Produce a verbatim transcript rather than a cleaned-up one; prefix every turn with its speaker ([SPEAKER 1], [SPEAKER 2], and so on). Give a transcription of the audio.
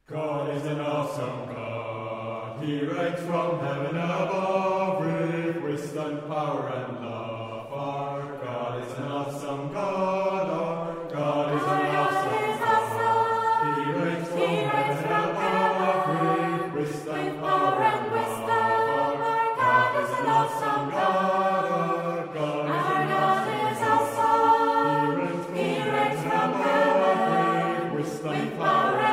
[SPEAKER 1] God is an awesome God. He reigns from heaven above with wisdom, power, and love. Our God is an awesome God. Our God is an awesome God. He reigns from heaven above with wisdom, power, and love. Our God is an awesome God. Our God is an awesome God. He reigns from heaven above with wisdom, power,